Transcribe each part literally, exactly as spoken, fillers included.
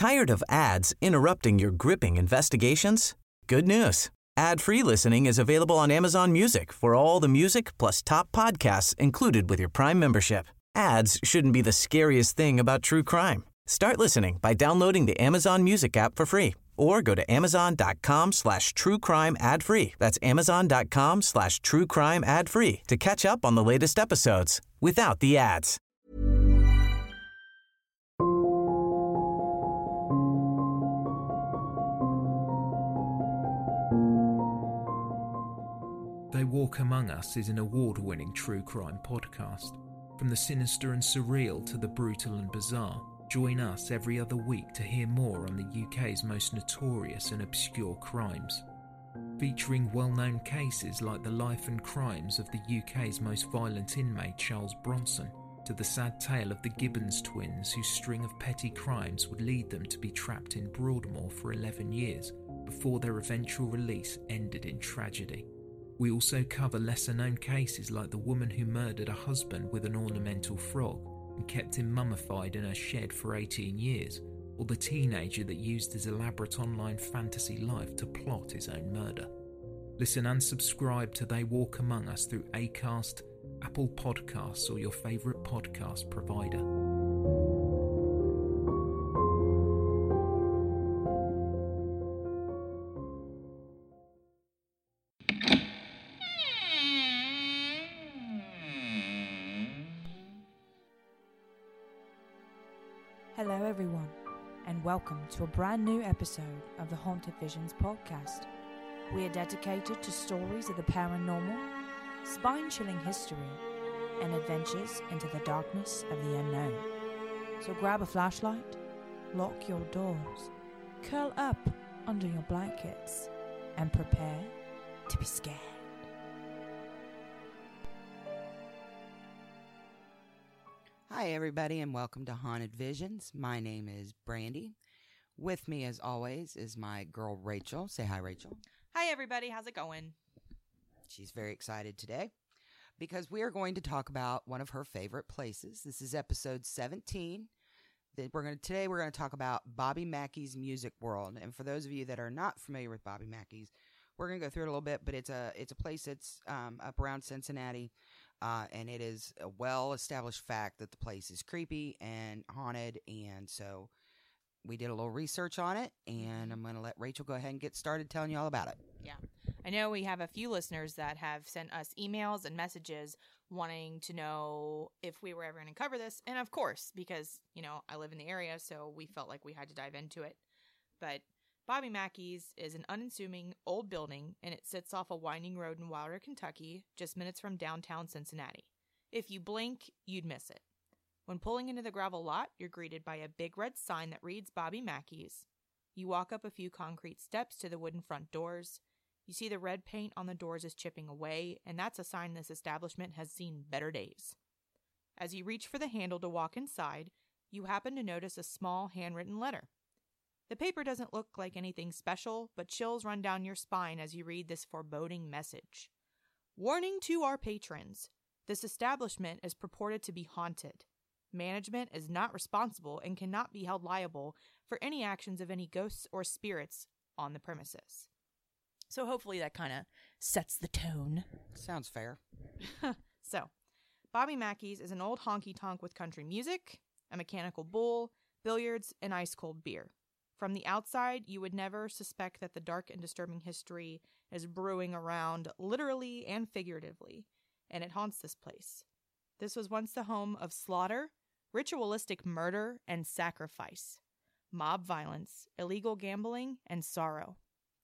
Tired of ads interrupting your gripping investigations? Good news. Ad-free listening is available on Amazon Music for all the music plus top podcasts included with your Prime membership. Ads shouldn't be the scariest thing about true crime. Start listening by downloading the Amazon Music app for free or go to amazon.com slash true crime ad free. That's amazon.com slash true crime ad free to catch up on the latest episodes without the ads. They Walk Among Us is an award-winning true crime podcast. From the sinister and surreal to the brutal and bizarre, join us every other week to hear more on the U K's most notorious and obscure crimes. Featuring well-known cases like the life and crimes of the U K's most violent inmate Charles Bronson, to the sad tale of the Gibbons twins whose string of petty crimes would lead them to be trapped in Broadmoor for eleven years before their eventual release ended in tragedy. We also cover lesser-known cases like the woman who murdered a husband with an ornamental frog and kept him mummified in her shed for eighteen years, or the teenager that used his elaborate online fantasy life to plot his own murder. Listen and subscribe to They Walk Among Us through Acast, Apple Podcasts, or your favourite podcast provider. Hello everyone, and welcome to a brand new episode of the Haunted Visions podcast. We are dedicated to stories of the paranormal, spine-chilling history, and adventures into the darkness of the unknown. So grab a flashlight, lock your doors, curl up under your blankets, and prepare to be scared. Hi everybody and welcome to Haunted Visions. My name is Brandy. With me as always is my girl Rachel. Say hi, Rachel. Hi everybody, how's it going? She's very excited today because we are going to talk about one of her favorite places. This is episode seventeen. That we're going to today we're going to talk about Bobby Mackey's Music World. And for those of you that are not familiar with Bobby Mackey's, we're going to go through it a little bit, but it's a it's a place that's um, up around Cincinnati. Uh, and it is a well-established fact that the place is creepy and haunted, and so we did a little research on it, and I'm going to let Rachel go ahead and get started telling you all about it. Yeah. I know we have a few listeners that have sent us emails and messages wanting to know if we were ever going to cover this, and of course, because, you know, I live in the area, so we felt like we had to dive into it. But Bobby Mackey's is an unassuming old building, and it sits off a winding road in Wilder, Kentucky, just minutes from downtown Cincinnati. If you blink, you'd miss it. When pulling into the gravel lot, you're greeted by a big red sign that reads Bobby Mackey's. You walk up a few concrete steps to the wooden front doors. You see the red paint on the doors is chipping away, and that's a sign this establishment has seen better days. As you reach for the handle to walk inside, you happen to notice a small handwritten letter. The paper doesn't look like anything special, but chills run down your spine as you read this foreboding message. Warning to our patrons. This establishment is purported to be haunted. Management is not responsible and cannot be held liable for any actions of any ghosts or spirits on the premises. So hopefully that kind of sets the tone. Sounds fair. So, Bobby Mackey's is an old honky-tonk with country music, a mechanical bull, billiards, and ice-cold beer. From the outside, you would never suspect that the dark and disturbing history is brewing around, literally and figuratively, and it haunts this place. This was once the home of slaughter, ritualistic murder, and sacrifice, mob violence, illegal gambling, and sorrow.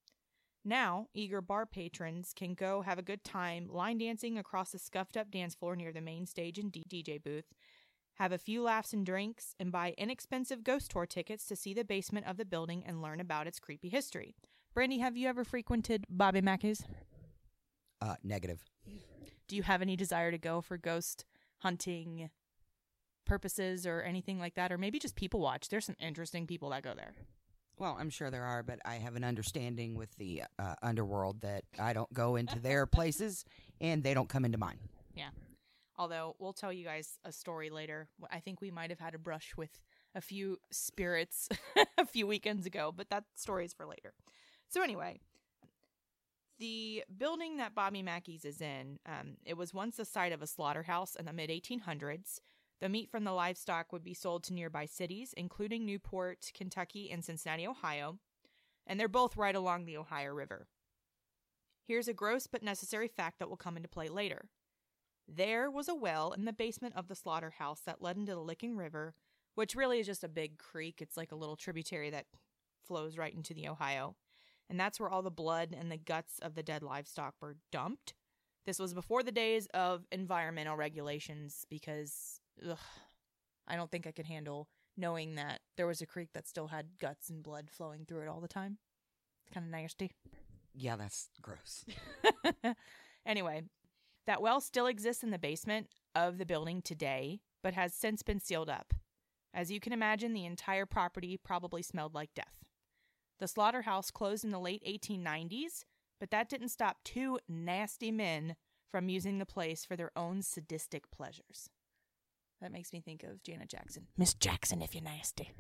Now, eager bar patrons can go have a good time line dancing across the scuffed-up dance floor near the main stage and D J booth, have a few laughs and drinks, and buy inexpensive ghost tour tickets to see the basement of the building and learn about its creepy history. Brandy, have you ever frequented Bobby Mackey's? Uh, negative. Do you have any desire to go for ghost hunting purposes or anything like that? Or maybe just people watch? There's some interesting people that go there. Well, I'm sure there are, but I have an understanding with the uh, underworld that I don't go into their places, and they don't come into mine. Yeah. Although, we'll tell you guys a story later. I think we might have had a brush with a few spirits a few weekends ago, but that story is for later. So anyway, the building that Bobby Mackey's is in, um, it was once the site of a slaughterhouse in the mid eighteen hundreds. The meat from the livestock would be sold to nearby cities, including Newport, Kentucky, and Cincinnati, Ohio, and they're both right along the Ohio River. Here's a gross but necessary fact that will come into play later. There was a well in the basement of the slaughterhouse that led into the Licking River, which really is just a big creek. It's like a little tributary that flows right into the Ohio. And that's where all the blood and the guts of the dead livestock were dumped. This was before the days of environmental regulations because ugh, I don't think I could handle knowing that there was a creek that still had guts and blood flowing through it all the time. It's kind of nasty. Yeah, that's gross. Anyway, that well still exists in the basement of the building today, but has since been sealed up. As you can imagine, the entire property probably smelled like death. The slaughterhouse closed in the late eighteen nineties, but that didn't stop two nasty men from using the place for their own sadistic pleasures. That makes me think of Janet Jackson. Miss Jackson, if you're nasty.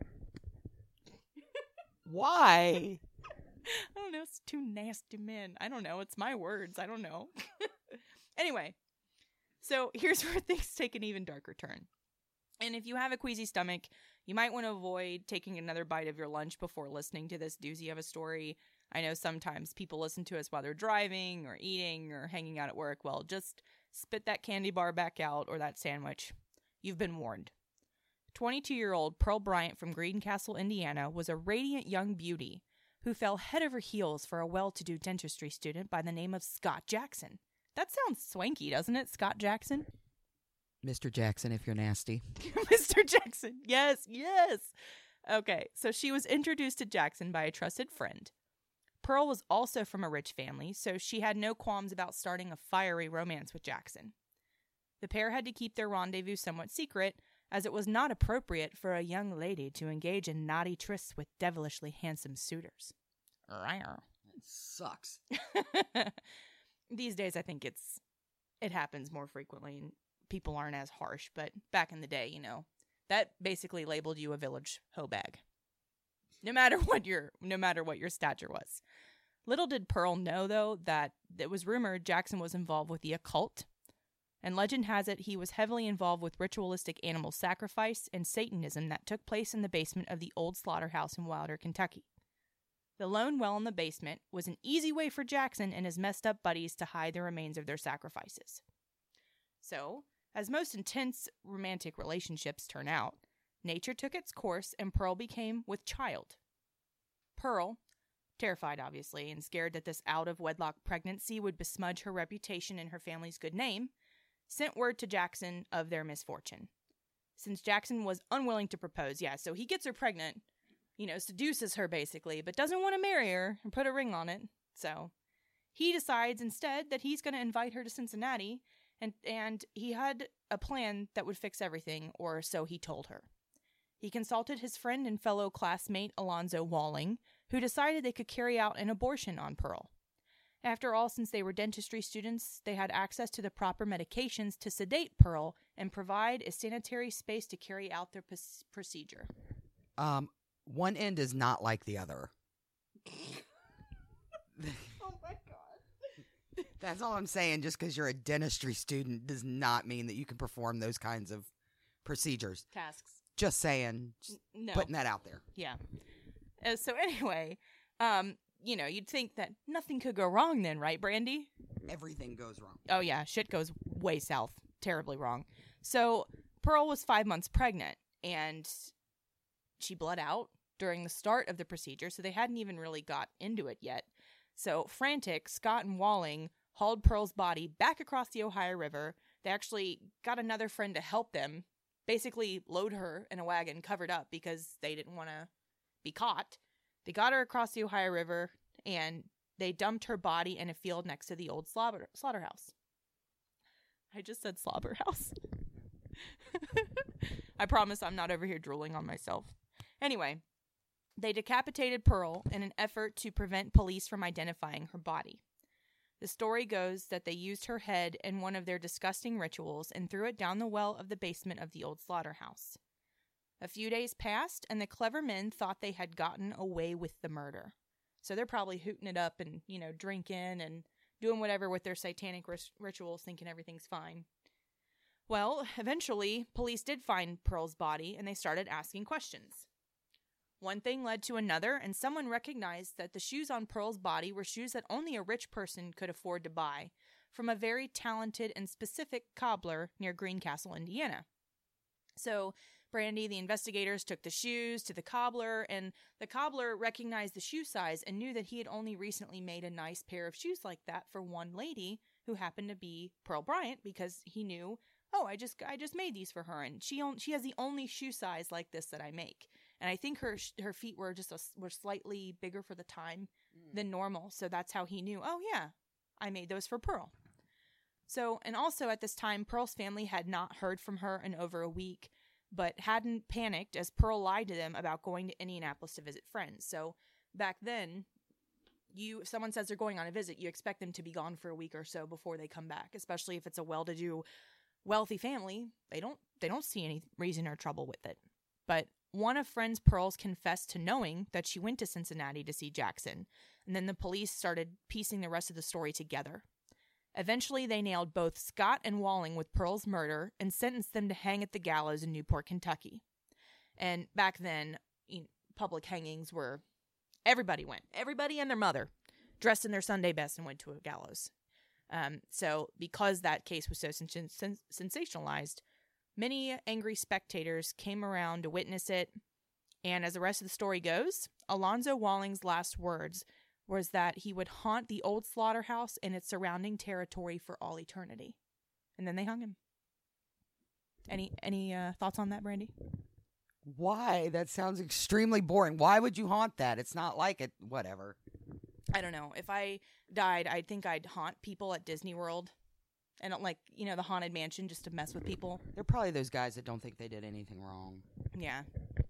Why? I don't know. It's two nasty men. I don't know. It's my words. I don't know. Anyway, so here's where things take an even darker turn. And if you have a queasy stomach, you might want to avoid taking another bite of your lunch before listening to this doozy of a story. I know sometimes people listen to us while they're driving or eating or hanging out at work. Well, just spit that candy bar back out or that sandwich. You've been warned. twenty-two-year-old Pearl Bryant from Greencastle, Indiana, was a radiant young beauty who fell head over heels for a well-to-do dentistry student by the name of Scott Jackson. That sounds swanky, doesn't it, Scott Jackson? Mister Jackson, if you're nasty. Mister Jackson, yes, yes. Okay, so she was introduced to Jackson by a trusted friend. Pearl was also from a rich family, so she had no qualms about starting a fiery romance with Jackson. The pair had to keep their rendezvous somewhat secret, as it was not appropriate for a young lady to engage in naughty trysts with devilishly handsome suitors. That sucks. These days, I think it's it happens more frequently, and people aren't as harsh. But back in the day, you know, that basically labeled you a village hoe bag. No matter what your no matter what your stature was. Little did Pearl know, though, that it was rumored Jackson was involved with the occult. And legend has it he was heavily involved with ritualistic animal sacrifice and Satanism that took place in the basement of the old slaughterhouse in Wilder, Kentucky. The lone well in the basement was an easy way for Jackson and his messed up buddies to hide the remains of their sacrifices. So, as most intense romantic relationships turn out, nature took its course and Pearl became with child. Pearl, terrified obviously and scared that this out-of-wedlock pregnancy would besmudge her reputation and her family's good name, sent word to Jackson of their misfortune. Since Jackson was unwilling to propose, yeah, so he gets her pregnant, you know, seduces her basically, but doesn't want to marry her and put a ring on it. So he decides instead that he's going to invite her to Cincinnati, and, and he had a plan that would fix everything, or so he told her. He consulted his friend and fellow classmate Alonzo Walling, who decided they could carry out an abortion on Pearl. After all, since they were dentistry students, they had access to the proper medications to sedate Pearl and provide a sanitary space to carry out their p- procedure. Um, one end is not like the other. Oh my God. That's all I'm saying. Just because you're a dentistry student does not mean that you can perform those kinds of procedures. Tasks. Just saying. Just No. putting that out there. Yeah. Uh, so anyway, um, you know, you'd think that nothing could go wrong then, right, Brandy? Everything goes wrong. Oh, yeah. Shit goes way south. Terribly wrong. So Pearl was five months pregnant, and she bled out during the start of the procedure, so they hadn't even really got into it yet. So frantic, Scott and Walling hauled Pearl's body back across the Ohio River. They actually got another friend to help them, basically load her in a wagon covered up because they didn't want to be caught. They got her across the Ohio River, and they dumped her body in a field next to the old slaughter- slaughterhouse. I just said slaughterhouse. I promise I'm not over here drooling on myself. Anyway, they decapitated Pearl in an effort to prevent police from identifying her body. The story goes that they used her head in one of their disgusting rituals and threw it down the well of the basement of the old slaughterhouse. A few days passed, and the clever men thought they had gotten away with the murder. So they're probably hooting it up and, you know, drinking and doing whatever with their satanic ris- rituals, thinking everything's fine. Well, eventually, police did find Pearl's body, and they started asking questions. One thing led to another, and someone recognized that the shoes on Pearl's body were shoes that only a rich person could afford to buy, from a very talented and specific cobbler near Greencastle, Indiana. So, Brandy, the investigators took the shoes to the cobbler, and the cobbler recognized the shoe size and knew that he had only recently made a nice pair of shoes like that for one lady who happened to be Pearl Bryant, because he knew, oh, I just I just made these for her, and she on, she has the only shoe size like this that I make. And I think her her feet were just a, were slightly bigger for the time mm. than normal, so that's how he knew, oh yeah, I made those for Pearl. So, and also at this time, Pearl's family had not heard from her in over a week, but hadn't panicked as Pearl lied to them about going to Indianapolis to visit friends. So back then, you if someone says they're going on a visit, you expect them to be gone for a week or so before they come back, especially if it's a well-to-do, wealthy family. They don't they don't see any reason or trouble with it. But one of friends Pearl's confessed to knowing that she went to Cincinnati to see Jackson, and then the police started piecing the rest of the story together. Eventually, they nailed both Scott and Walling with Pearl's murder and sentenced them to hang at the gallows in Newport, Kentucky. And back then, you know, public hangings were, everybody went. Everybody and their mother dressed in their Sunday best and went to a gallows. Um, so because that case was so sens- sens- sensationalized, many angry spectators came around to witness it. And as the rest of the story goes, Alonzo Walling's last words was that he would haunt the old slaughterhouse and its surrounding territory for all eternity. And then they hung him. Any any uh, thoughts on that, Brandy? Why? That sounds extremely boring. Why would you haunt that? It's not like it. Whatever. I don't know. If I died, I think I'd haunt people at Disney World. And like, you know, the Haunted Mansion, just to mess with people. They're probably those guys that don't think they did anything wrong. Yeah.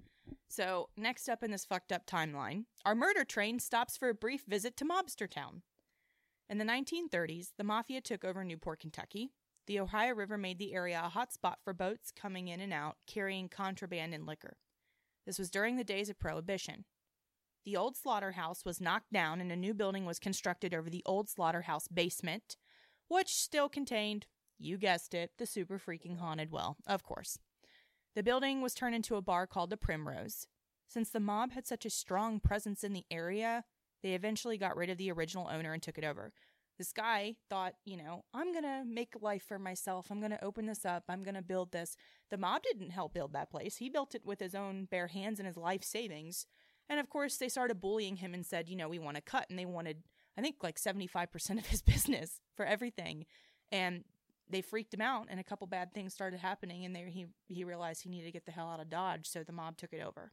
So, next up in this fucked up timeline, our murder train stops for a brief visit to Mobster Town. In the nineteen thirties, the Mafia took over Newport, Kentucky. The Ohio River made the area a hot spot for boats coming in and out, carrying contraband and liquor. This was during the days of Prohibition. The old slaughterhouse was knocked down and a new building was constructed over the old slaughterhouse basement, which still contained, you guessed it, the super freaking haunted well, of course. The building was turned into a bar called the Primrose. Since the mob had such a strong presence in the area, they eventually got rid of the original owner and took it over. This guy thought, you know, I'm going to make life for myself. I'm going to open this up. I'm going to build this. The mob didn't help build that place. He built it with his own bare hands and his life savings. And of course, they started bullying him and said, you know, we want a cut. And they wanted, I think, like seventy-five percent of his business for everything. And they freaked him out, and a couple bad things started happening, and there he he realized he needed to get the hell out of Dodge, so the mob took it over.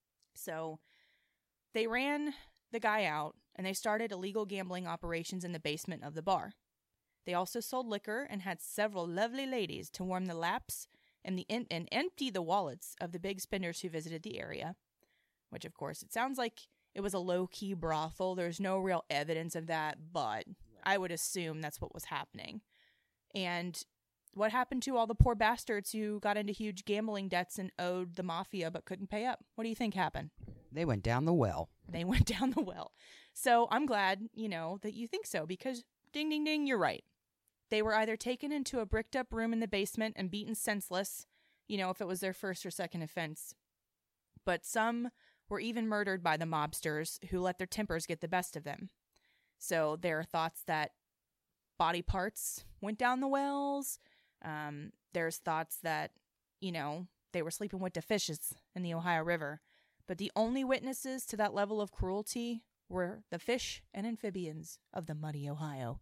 So they ran the guy out, and they started illegal gambling operations in the basement of the bar. They also sold liquor and had several lovely ladies to warm the laps and, the in- and empty the wallets of the big spenders who visited the area, which, of course, it sounds like it was a low-key brothel. There's no real evidence of that, but I would assume that's what was happening. And what happened to all the poor bastards who got into huge gambling debts and owed the Mafia but couldn't pay up? What do you think happened? They went down the well. They went down the well. So I'm glad, you know, that you think so, because ding, ding, ding, you're right. They were either taken into a bricked up room in the basement and beaten senseless, you know, if it was their first or second offense. But some were even murdered by the mobsters who let their tempers get the best of them. So there are thoughts that body parts went down the wells. Um, there's thoughts that, you know, they were sleeping with the fishes in the Ohio River. But the only witnesses to that level of cruelty were the fish and amphibians of the muddy Ohio.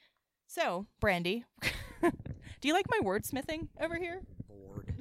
So, Brandy, do you like my wordsmithing over here? Bored.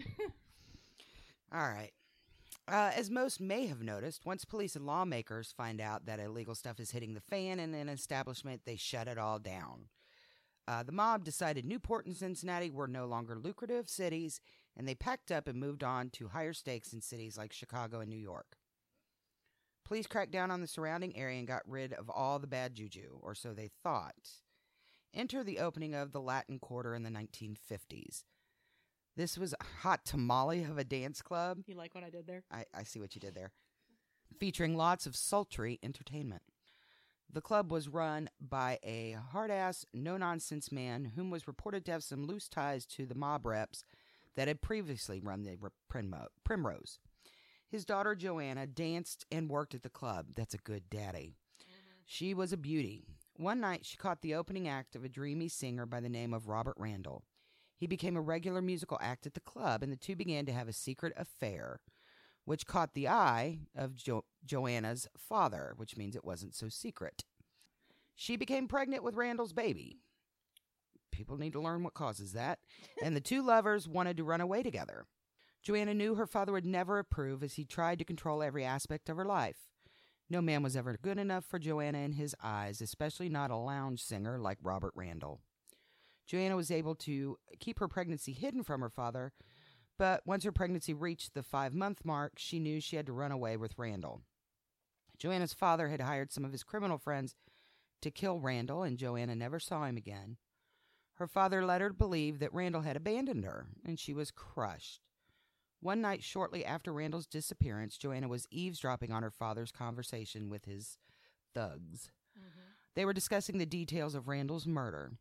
All right. Uh, as most may have noticed, once police and lawmakers find out that illegal stuff is hitting the fan in an establishment, they shut it all down. Uh, the mob decided Newport and Cincinnati were no longer lucrative cities, and they packed up and moved on to higher stakes in cities like Chicago and New York. Police cracked down on the surrounding area and got rid of all the bad juju, or so they thought. Enter the opening of the Latin Quarter in the nineteen fifties. This was a hot tamale of a dance club. You like what I did there? I, I see what you did there. Featuring lots of sultry entertainment. The club was run by a hard-ass, no-nonsense man whom was reported to have some loose ties to the mob reps that had previously run the Primro- Primrose. His daughter, Joanna, danced and worked at the club. That's a good daddy. Mm-hmm. She was a beauty. One night, she caught the opening act of a dreamy singer by the name of Robert Randall. He became a regular musical act at the club, and the two began to have a secret affair, which caught the eye of jo- Joanna's father, which means it wasn't so secret. She became pregnant with Randall's baby. People need to learn what causes that. And the two lovers wanted to run away together. Joanna knew her father would never approve as he tried to control every aspect of her life. No man was ever good enough for Joanna in his eyes, especially not a lounge singer like Robert Randall. Joanna was able to keep her pregnancy hidden from her father, but once her pregnancy reached the five-month mark, she knew she had to run away with Randall. Joanna's father had hired some of his criminal friends to kill Randall, and Joanna never saw him again. Her father led her to believe that Randall had abandoned her, and she was crushed. One night shortly after Randall's disappearance, Joanna was eavesdropping on her father's conversation with his thugs. Mm-hmm. They were discussing the details of Randall's murder.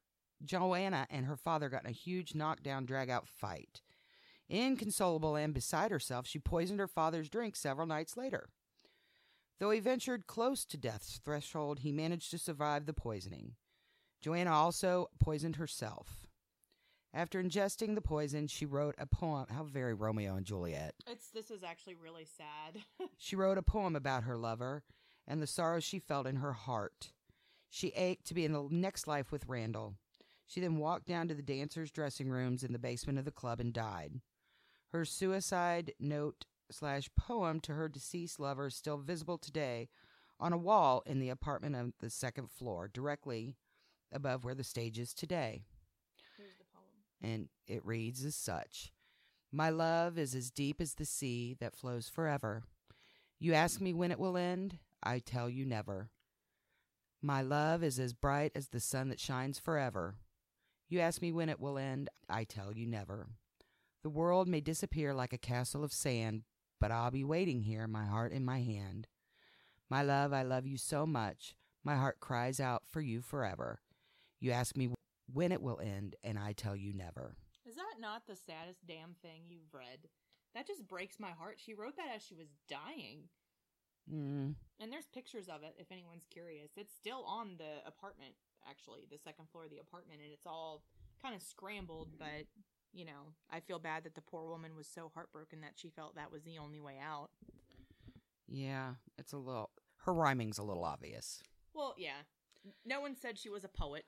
Joanna and her father got in a huge knockdown, drag-out fight. Inconsolable and beside herself, she poisoned her father's drink several nights later. Though he ventured close to death's threshold, he managed to survive the poisoning. Joanna also poisoned herself. After ingesting the poison, she wrote a poem. How very Romeo and Juliet. It's This is actually really sad. She wrote a poem about her lover and the sorrow she felt in her heart. She ached to be in the next life with Randall. She then walked down to the dancers' dressing rooms in the basement of the club and died. Her suicide note slash poem to her deceased lover is still visible today on a wall in the apartment on the second floor, directly above where the stage is today. Here's the poem. And it reads as such. My love is as deep as the sea that flows forever. You ask me when it will end, I tell you never. My love is as bright as the sun that shines forever. You ask me when it will end, I tell you never. The world may disappear like a castle of sand, but I'll be waiting here, my heart in my hand. My love, I love you so much, my heart cries out for you forever. You ask me when it will end, and I tell you never. Is that not the saddest damn thing you've read? That just breaks my heart. She wrote that as she was dying. Mm. And there's pictures of it, if anyone's curious. It's still on the apartment, actually, the second floor of the apartment, and it's all kind of scrambled, but, you know, I feel bad that the poor woman was so heartbroken that she felt that was the only way out. Yeah, it's a little... Her rhyming's a little obvious. Well, yeah. No one said she was a poet.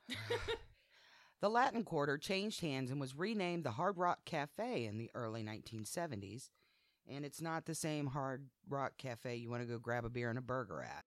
The Latin Quarter changed hands and was renamed the Hard Rock Cafe in the early nineteen seventies. And it's not the same Hard Rock Cafe you want to go grab a beer and a burger at.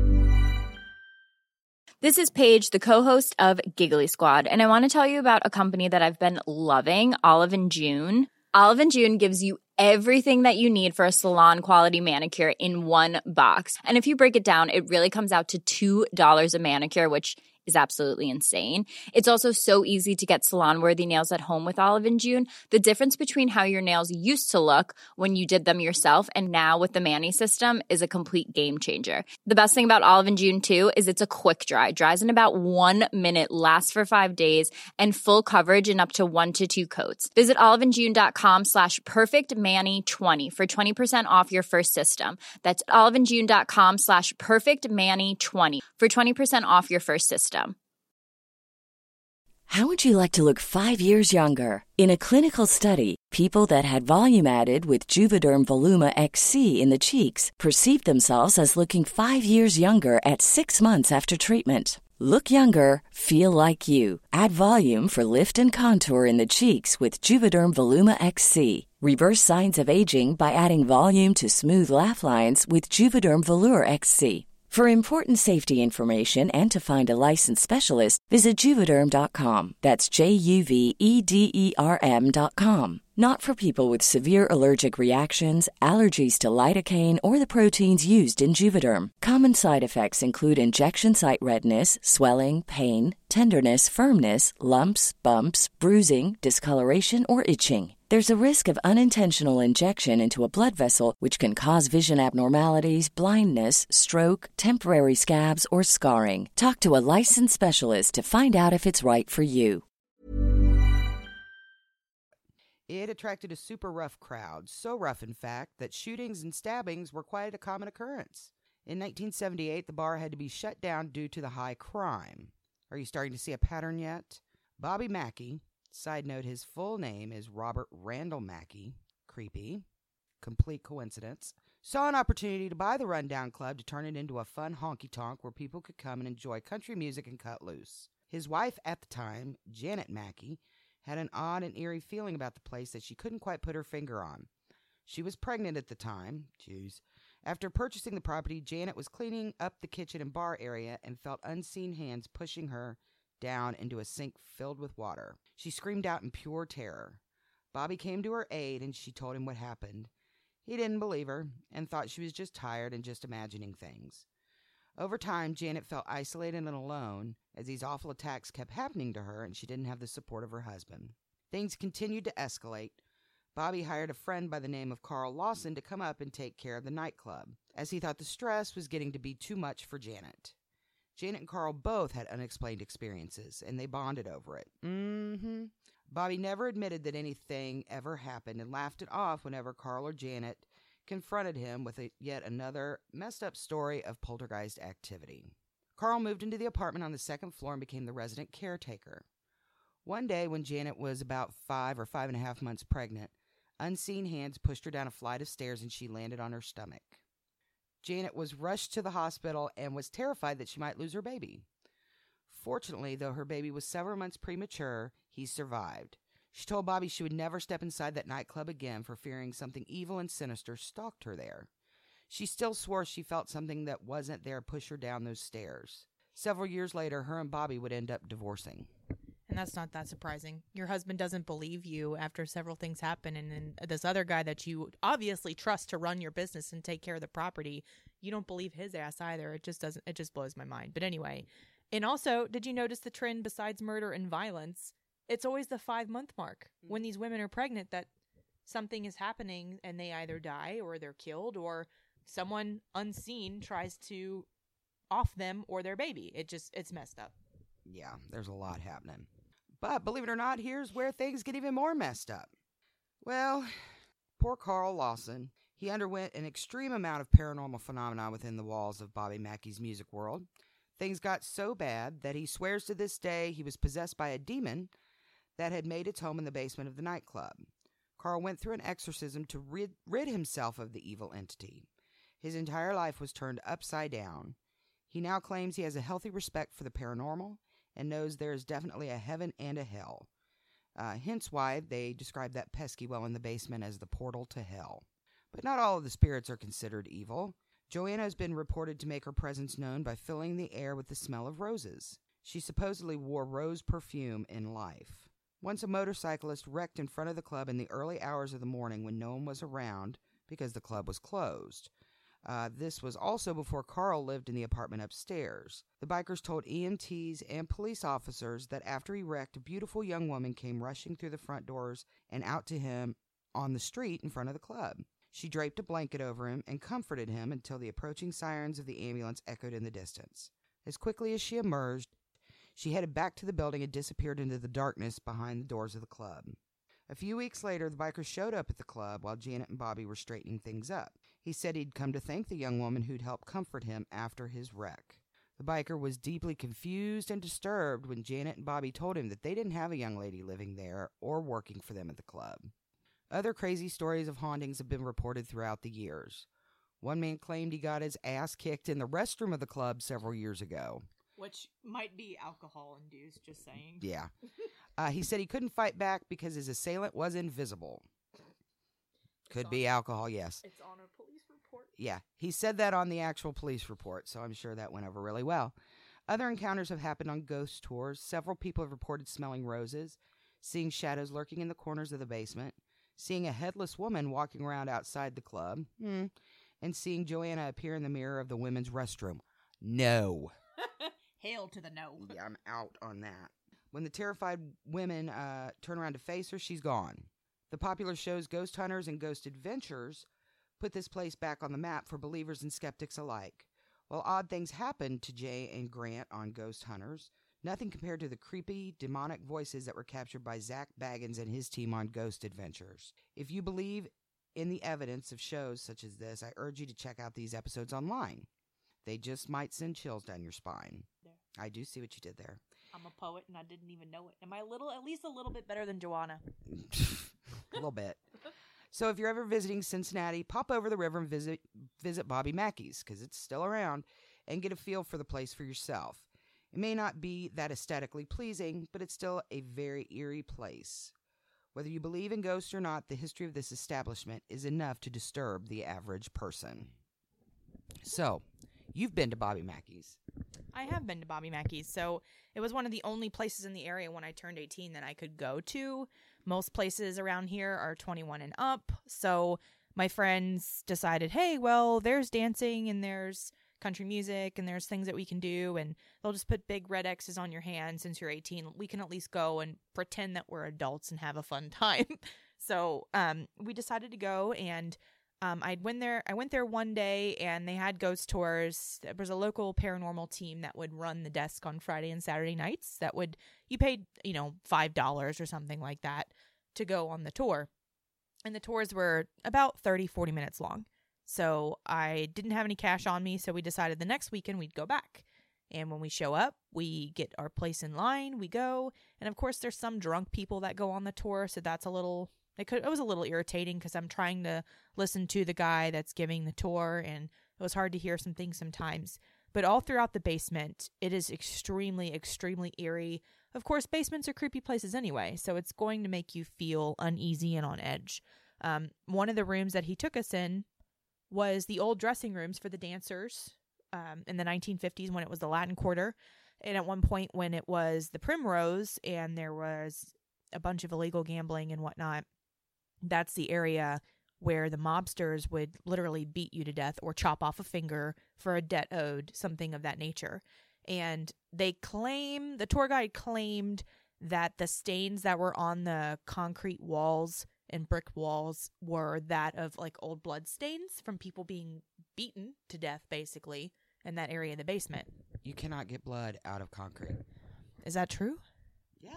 This is Paige, the co-host of Giggly Squad, and I want to tell you about a company that I've been loving, Olive and June. Olive and June gives you everything that you need for a salon-quality manicure in one box. And if you break it down, it really comes out to two dollars a manicure, which is absolutely insane. It's also so easy to get salon-worthy nails at home with Olive and June. The difference between how your nails used to look when you did them yourself and now with the Mani system is a complete game changer. The best thing about Olive and June, too, is it's a quick dry. Dries in about one minute, lasts for five days, and full coverage in up to one to two coats. Visit oliveandjune.com slash perfectmani20 for twenty percent off your first system. That's oliveandjune.com slash perfectmani20 for twenty percent off your first system. How would you like to look five years younger? In a clinical study, people that had volume added with Juvederm Voluma X C in the cheeks perceived themselves as looking five years younger at six months after treatment. Look younger, feel like you. Add volume for lift and contour in the cheeks with Juvederm Voluma X C. Reverse signs of aging by adding volume to smooth laugh lines with Juvederm Volure X C. For important safety information and to find a licensed specialist, visit Juvederm dot com. That's J U V E D E R M dot com. Not for people with severe allergic reactions, allergies to lidocaine, or the proteins used in Juvederm. Common side effects include injection site redness, swelling, pain, tenderness, firmness, lumps, bumps, bruising, discoloration, or itching. There's a risk of unintentional injection into a blood vessel, which can cause vision abnormalities, blindness, stroke, temporary scabs, or scarring. Talk to a licensed specialist to find out if it's right for you. It attracted a super rough crowd, so rough, in fact, that shootings and stabbings were quite a common occurrence. In nineteen seventy-eight, the bar had to be shut down due to the high crime. Are you starting to see a pattern yet? Bobby Mackey, side note, his full name is Robert Randall Mackey, creepy, complete coincidence, saw an opportunity to buy the rundown club to turn it into a fun honky-tonk where people could come and enjoy country music and cut loose. His wife at the time, Janet Mackey, had an odd and eerie feeling about the place that she couldn't quite put her finger on. She was pregnant at the time. Jeez. After purchasing the property, Janet was cleaning up the kitchen and bar area and felt unseen hands pushing her down into a sink filled with water. She screamed out in pure terror. Bobby came to her aid and she told him what happened. He didn't believe her and thought she was just tired and just imagining things. Over time, Janet felt isolated and alone as these awful attacks kept happening to her and she didn't have the support of her husband. Things continued to escalate. Bobby hired a friend by the name of Carl Lawson to come up and take care of the nightclub, as he thought the stress was getting to be too much for Janet. Janet and Carl both had unexplained experiences, and they bonded over it. Mm-hmm. Bobby never admitted that anything ever happened and laughed it off whenever Carl or Janet confronted him with a, yet another messed up story of poltergeist activity. Carl moved into the apartment on the second floor and became the resident caretaker. One day when Janet was about five or five and a half months pregnant, unseen hands pushed her down a flight of stairs and she landed on her stomach. Janet was rushed to the hospital and was terrified that she might lose her baby. Fortunately, though her baby was several months premature, he survived. She told Bobby she would never step inside that nightclub again for fearing something evil and sinister stalked her there. She still swore she felt something that wasn't there push her down those stairs. Several years later, her and Bobby would end up divorcing. And that's not that surprising. Your husband doesn't believe you after several things happen, and then this other guy that you obviously trust to run your business and take care of the property, you don't believe his ass either. It just doesn't. It just blows my mind. But anyway, and also, did you notice the trend besides murder and violence? It's always the five-month mark when these women are pregnant that something is happening and they either die or they're killed or someone unseen tries to off them or their baby. It just, it's messed up. Yeah, there's a lot happening. But believe it or not, here's where things get even more messed up. Well, poor Carl Lawson. He underwent an extreme amount of paranormal phenomena within the walls of Bobby Mackey's music world. Things got so bad that he swears to this day he was possessed by a demon that had made its home in the basement of the nightclub. Carl went through an exorcism to rid, rid himself of the evil entity. His entire life was turned upside down. He now claims he has a healthy respect for the paranormal and knows there is definitely a heaven and a hell. Uh, hence why they describe that pesky well in the basement as the portal to hell. But not all of the spirits are considered evil. Joanna has been reported to make her presence known by filling the air with the smell of roses. She supposedly wore rose perfume in life. Once a motorcyclist wrecked in front of the club in the early hours of the morning when no one was around because the club was closed. Uh, this was also before Carl lived in the apartment upstairs. The bikers told E M Ts and police officers that after he wrecked, a beautiful young woman came rushing through the front doors and out to him on the street in front of the club. She draped a blanket over him and comforted him until the approaching sirens of the ambulance echoed in the distance. As quickly as she emerged, she headed back to the building and disappeared into the darkness behind the doors of the club. A few weeks later, the bikers showed up at the club while Janet and Bobby were straightening things up. He said he'd come to thank the young woman who'd helped comfort him after his wreck. The biker was deeply confused and disturbed when Janet and Bobby told him that they didn't have a young lady living there or working for them at the club. Other crazy stories of hauntings have been reported throughout the years. One man claimed he got his ass kicked in the restroom of the club several years ago. Which might be alcohol-induced, just saying. Yeah. Uh, he said he couldn't fight back because his assailant was invisible. Could on, be alcohol, yes. It's on a police report. Yeah, he said that on the actual police report, so I'm sure that went over really well. Other encounters have happened on ghost tours. Several people have reported smelling roses, seeing shadows lurking in the corners of the basement, seeing a headless woman walking around outside the club, hmm, and seeing Joanna appear in the mirror of the women's restroom. No. Hail to the no. Yeah, I'm out on that. When the terrified women uh, turn around to face her, she's gone. The popular shows Ghost Hunters and Ghost Adventures put this place back on the map for believers and skeptics alike. While odd things happened to Jay and Grant on Ghost Hunters, nothing compared to the creepy, demonic voices that were captured by Zach Baggins and his team on Ghost Adventures. If you believe in the evidence of shows such as this, I urge you to check out these episodes online. They just might send chills down your spine. There. I do see what you did there. I'm a poet and I didn't even know it. Am I a little, at least a little bit better than Joanna? A little bit. So if you're ever visiting Cincinnati, pop over the river and visit visit Bobby Mackey's, because it's still around, and get a feel for the place for yourself. It may not be that aesthetically pleasing, but it's still a very eerie place. Whether you believe in ghosts or not, the history of this establishment is enough to disturb the average person. So, you've been to Bobby Mackey's. I have been to Bobby Mackey's. So it was one of the only places in the area when I turned eighteen that I could go to. Most places around here are twenty-one and up. So my friends decided, hey, well, there's dancing and there's country music and there's things that we can do. And they'll just put big red X's on your hand since you're eighteen. We can at least go and pretend that we're adults and have a fun time. So um, we decided to go, and Um, I went there. I went there one day, and they had ghost tours. There was a local paranormal team that would run the desk on Friday and Saturday nights. That would you paid you know five dollars or something like that to go on the tour, and the tours were about thirty, forty minutes long. So I didn't have any cash on me, so we decided the next weekend we'd go back. And when we show up, we get our place in line. We go, and of course, there's some drunk people that go on the tour, so that's a little. It, could, it was a little irritating because I'm trying to listen to the guy that's giving the tour, and it was hard to hear some things sometimes. But all throughout the basement, it is extremely, extremely eerie. Of course, basements are creepy places anyway, so it's going to make you feel uneasy and on edge. Um, one of the rooms that he took us in was the old dressing rooms for the dancers um, in the nineteen fifties when it was the Latin Quarter, and at one point when it was the Primrose and there was a bunch of illegal gambling and whatnot. That's the area where the mobsters would literally beat you to death or chop off a finger for a debt owed, something of that nature. And they claim, the tour guide claimed that the stains that were on the concrete walls and brick walls were that of like old blood stains from people being beaten to death, basically, in that area in the basement. You cannot get blood out of concrete. Is that true? Yeah.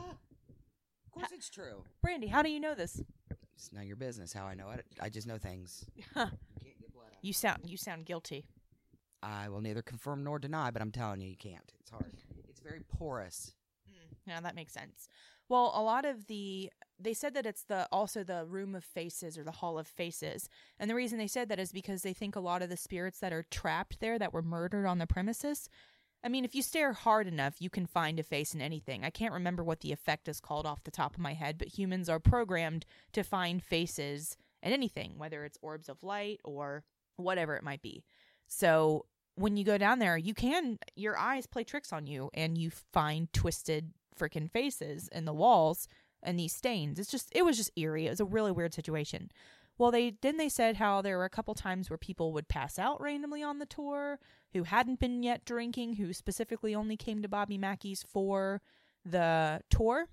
Of course ha- it's true. Brandy, how do you know this? It's none of your business how I know it. I just know things. Huh. You can't get blood out. You sound you sound guilty. I will neither confirm nor deny, but I'm telling you, you can't. It's hard. It's very porous. Mm, yeah, that makes sense. Well, a lot of the they said that it's the also the Room of Faces or the Hall of Faces, and the reason they said that is because they think a lot of the spirits that are trapped there that were murdered on the premises. I mean, if you stare hard enough, you can find a face in anything. I can't remember what the effect is called off the top of my head, but humans are programmed to find faces in anything, whether it's orbs of light or whatever it might be. So when you go down there, you can, your eyes play tricks on you, and you find twisted freaking faces in the walls and these stains. It's just, it was just eerie. It was a really weird situation. Well, they then they said how there were a couple times where people would pass out randomly on the tour who hadn't been yet drinking, who specifically only came to Bobby Mackey's for the tour.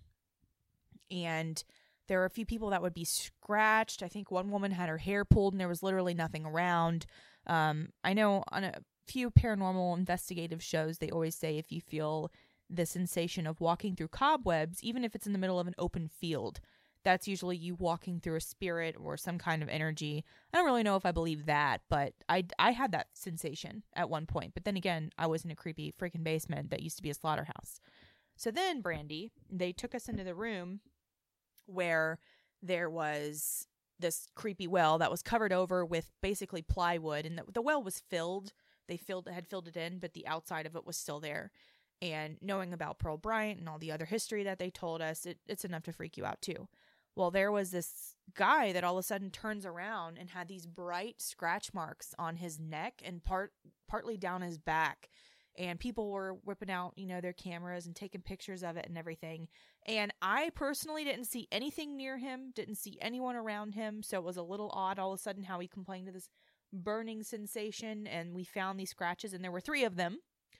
And there were a few people that would be scratched. I think one woman had her hair pulled and there was literally nothing around. Um, I know on a few paranormal investigative shows, they always say if you feel the sensation of walking through cobwebs, even if it's in the middle of an open field, that's usually you walking through a spirit or some kind of energy. I don't really know if I believe that, but I, I had that sensation at one point. But then again, I was in a creepy freaking basement that used to be a slaughterhouse. So then, Brandy, they took us into the room where there was this creepy well that was covered over with basically plywood. And the, the well was filled. They filled had filled it in, but the outside of it was still there. And knowing about Pearl Bryant and all the other history that they told us, it, it's enough to freak you out too. Well, there was this guy that all of a sudden turns around and had these bright scratch marks on his neck and part partly down his back. and people were whipping out, you know, their cameras and taking pictures of it and everything. And I personally didn't see anything near him, didn't see anyone around him. So it was a little odd all of a sudden how he complained of this burning sensation, and we found these scratches, and there were three of them.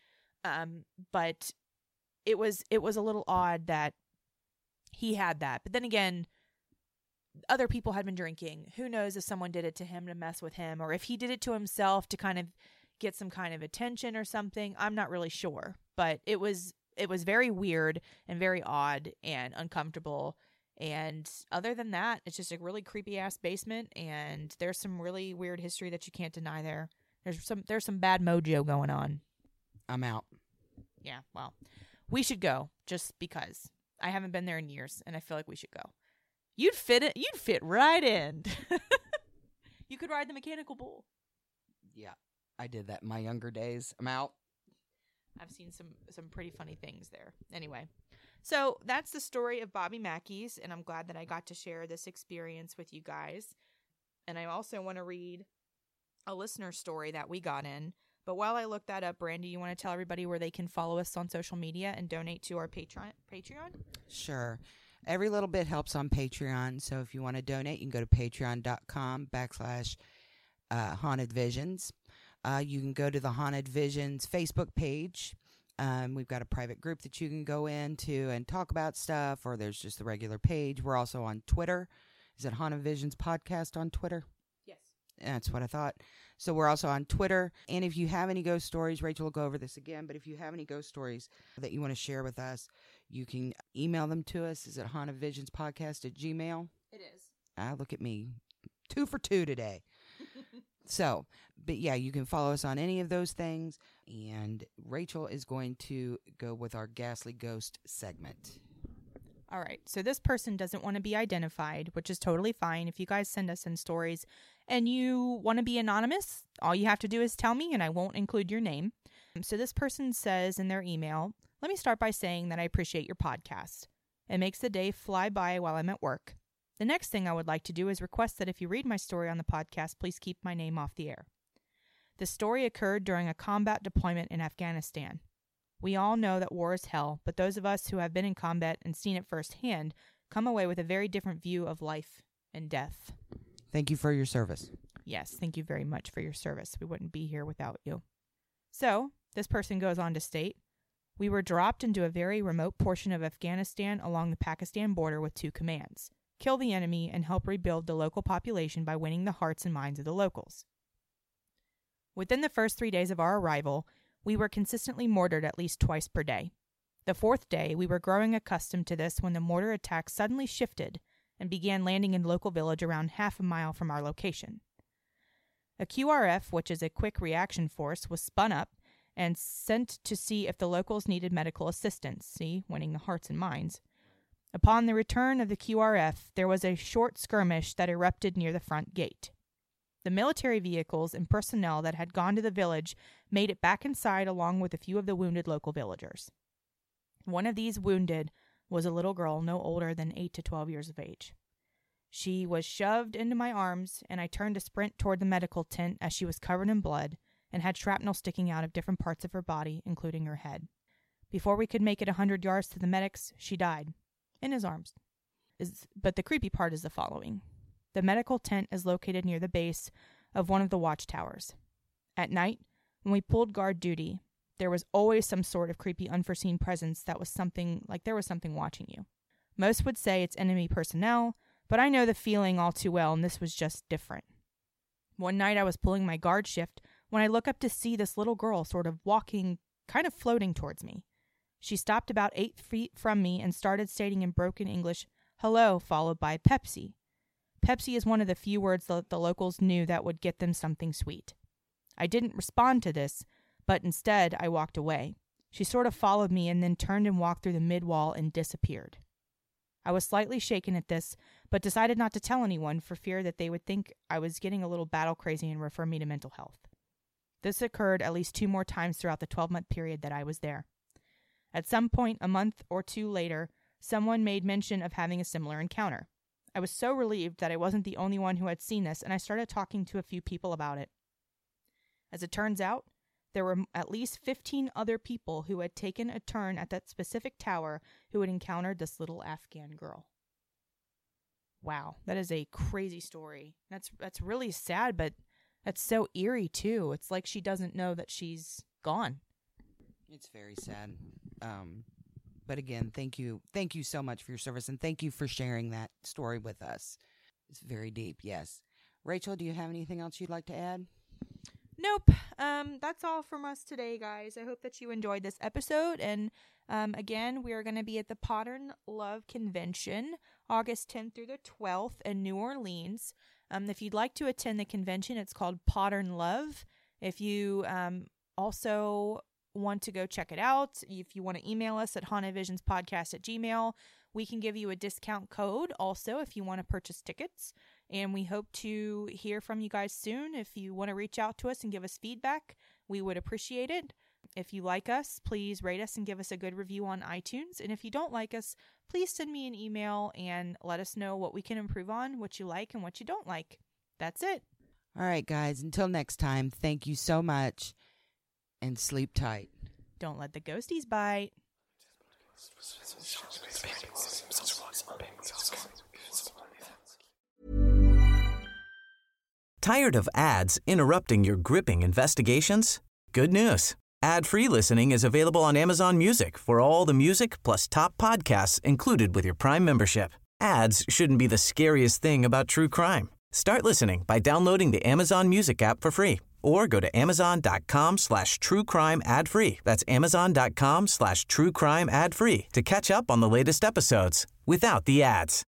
Um, but it was, it was a little odd that he had that. But then again, other people had been drinking. Who knows if someone did it to him to mess with him, or if he did it to himself to kind of get some kind of attention or something. I'm not really sure, but it was it was very weird and very odd and uncomfortable. And other than that, it's just a really creepy ass basement, and there's some really weird history that you can't deny there. There's some there's some bad mojo going on. I'm out. Yeah, well, we should go just because I haven't been there in years, and I feel like we should go. You'd fit it. You'd fit right in. You could ride the mechanical bull. Yeah, I did that in my younger days. I'm out. I've seen some some pretty funny things there. Anyway, so that's the story of Bobby Mackey's, and I'm glad that I got to share this experience with you guys. And I also want to read a listener story that we got in. But while I look that up, Brandy, you want to tell everybody where they can follow us on social media and donate to our Patreon? Patreon? Sure. Every little bit helps on Patreon. So if you want to donate, you can go to patreon.com backslash uh, Haunted Visions. Uh, you can go to the Haunted Visions Facebook page. Um, we've got a private group that you can go into and talk about stuff, or there's just the regular page. We're also on Twitter. Is it Haunted Visions Podcast on Twitter? Yes. That's what I thought. So we're also on Twitter. And if you have any ghost stories, Rachel will go over this again, but if you have any ghost stories that you want to share with us, you can email them to us. Is it Haunted Visions Podcast at Gmail? It is. Ah, look at me. Two for two today. So, but yeah, you can follow us on any of those things. And Rachel is going to go with our Ghastly Ghost segment. All right. So this person doesn't want to be identified, which is totally fine. If you guys send us in stories and you want to be anonymous, all you have to do is tell me and I won't include your name. So this person says in their email, let me start by saying that I appreciate your podcast. It makes the day fly by while I'm at work. The next thing I would like to do is request that if you read my story on the podcast, please keep my name off the air. The story occurred during a combat deployment in Afghanistan. We all know that war is hell, but those of us who have been in combat and seen it firsthand come away with a very different view of life and death. Thank you for your service. Yes, thank you very much for your service. We wouldn't be here without you. So, this person goes on to state, we were dropped into a very remote portion of Afghanistan along the Pakistan border with two commands: kill the enemy and help rebuild the local population by winning the hearts and minds of the locals. Within the first three days of our arrival, we were consistently mortared at least twice per day. The fourth day, we were growing accustomed to this when the mortar attack suddenly shifted and began landing in a local village around half a mile from our location. A Q R F, which is a quick reaction force, was spun up and sent to see if the locals needed medical assistance, see, winning the hearts and minds. Upon the return of the Q R F, there was a short skirmish that erupted near the front gate. The military vehicles and personnel that had gone to the village made it back inside along with a few of the wounded local villagers. One of these wounded was a little girl no older than eight to twelve years of age. She was shoved into my arms, and I turned to sprint toward the medical tent as she was covered in blood and had shrapnel sticking out of different parts of her body, including her head. Before we could make it a hundred yards to the medics, she died. In his arms. Is, but the creepy part is the following. The medical tent is located near the base of one of the watchtowers. At night, when we pulled guard duty, there was always some sort of creepy unforeseen presence that was something like there was something watching you. Most would say it's enemy personnel, but I know the feeling all too well, and this was just different. One night I was pulling my guard shift when I look up to see this little girl sort of walking, kind of floating towards me. She stopped about eight feet from me and started stating in broken English, hello, followed by Pepsi. Pepsi is one of the few words that the locals knew that would get them something sweet. I didn't respond to this, but instead I walked away. She sort of followed me and then turned and walked through the mid-wall and disappeared. I was slightly shaken at this, but decided not to tell anyone for fear that they would think I was getting a little battle crazy and refer me to mental health. This occurred at least two more times throughout the twelve-month period that I was there. At some point, a month or two later, someone made mention of having a similar encounter. I was so relieved that I wasn't the only one who had seen this, and I started talking to a few people about it. As it turns out, there were at least fifteen other people who had taken a turn at that specific tower who had encountered this little Afghan girl. Wow, that is a crazy story. That's that's really sad, but that's so eerie too. It's like she doesn't know that she's gone. It's very sad. Um, but again, thank you. Thank you so much for your service, and thank you for sharing that story with us. It's very deep, yes. Rachel, do you have anything else you'd like to add? Nope. Um, that's all from us today, guys. I hope that you enjoyed this episode. And um, again, we are going to be at the Modern Love Convention, August tenth through the twelfth in New Orleans. Um, if you'd like to attend the convention, it's called Modern Love. If you um, also want to go check it out, if you want to email us at haunted visions podcast at gmail, we can give you a discount code also if you want to purchase tickets. And we hope to hear from you guys soon. If you want to reach out to us and give us feedback, we would appreciate it. If you like us, please rate us and give us a good review on iTunes. And if you don't like us, please send me an email and let us know what we can improve on, what you like and what you don't like. That's it. All right, guys. Until next time, thank you so much and sleep tight. Don't let the ghosties bite. Tired of ads interrupting your gripping investigations? Good news. Ad-free listening is available on Amazon Music for all the music plus top podcasts included with your Prime membership. Ads shouldn't be the scariest thing about true crime. Start listening by downloading the Amazon Music app for free or go to amazon.com slash true crime ad free. That's amazon.com slash true crime ad free to catch up on the latest episodes without the ads.